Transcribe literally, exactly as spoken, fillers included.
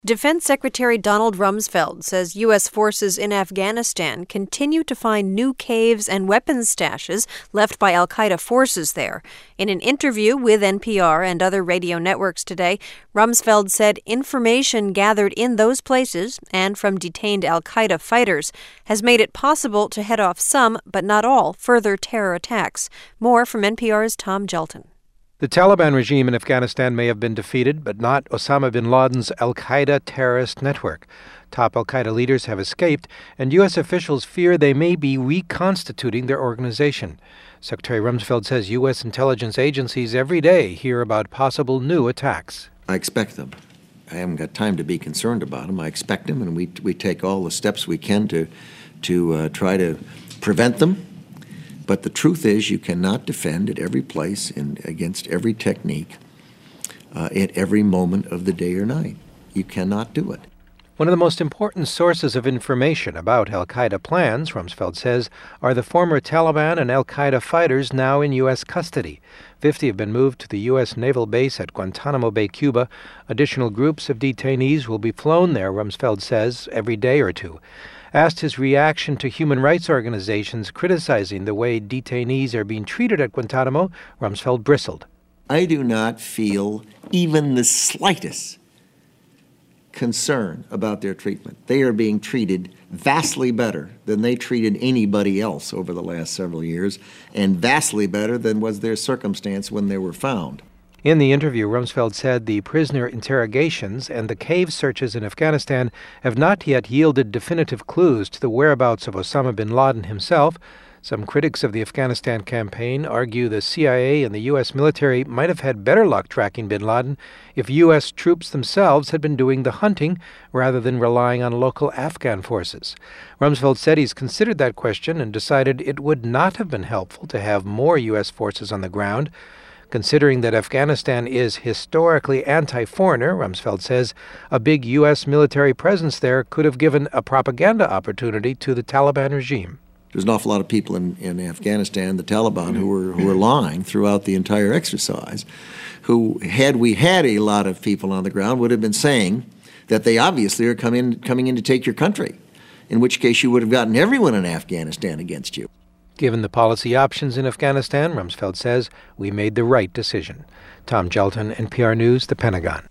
Defense Secretary Donald Rumsfeld says U S forces in Afghanistan continue to find new caves and weapons stashes left by al-Qaeda forces there. In an interview with N P R and other radio networks today, Rumsfeld said information gathered in those places and from detained al-Qaeda fighters has made it possible to head off some, but not all, further terror attacks. More from N P R's Tom Gelton. The Taliban regime in Afghanistan may have been defeated, but not Osama bin Laden's al-Qaeda terrorist network. Top al-Qaeda leaders have escaped, and U S officials fear they may be reconstituting their organization. Secretary Rumsfeld says U S intelligence agencies every day hear about possible new attacks. I expect them. I haven't got time to be concerned about them. I expect them, and we we take all the steps we can to, to uh, try to prevent them. But the truth is, you cannot defend at every place and against every technique uh, at every moment of the day or night. You cannot do it. One of the most important sources of information about al-Qaeda plans, Rumsfeld says, are the former Taliban and al-Qaeda fighters now in U S custody. Fifty have been moved to the U S naval base at Guantanamo Bay, Cuba. Additional groups of detainees will be flown there, Rumsfeld says, every day or two. Asked his reaction to human rights organizations criticizing the way detainees are being treated at Guantanamo, Rumsfeld bristled. I do not feel even the slightest concern about their treatment. They are being treated vastly better than they treated anybody else over the last several years, and vastly better than was their circumstance when they were found. In the interview, Rumsfeld said the prisoner interrogations and the cave searches in Afghanistan have not yet yielded definitive clues to the whereabouts of Osama bin Laden himself. Some critics of the Afghanistan campaign argue the C I A and the U S military might have had better luck tracking bin Laden if U S troops themselves had been doing the hunting rather than relying on local Afghan forces. Rumsfeld said he's considered that question and decided it would not have been helpful to have more U S forces on the ground. Considering that Afghanistan is historically anti-foreigner, Rumsfeld says, a big U S military presence there could have given a propaganda opportunity to the Taliban regime. There's an awful lot of people in, in Afghanistan, the Taliban, who were who were lying throughout the entire exercise, who, had we had a lot of people on the ground, would have been saying that they obviously are coming, coming in to take your country, in which case you would have gotten everyone in Afghanistan against you. Given the policy options in Afghanistan, Rumsfeld says, we made the right decision. Tom Gelton, N P R News, the Pentagon.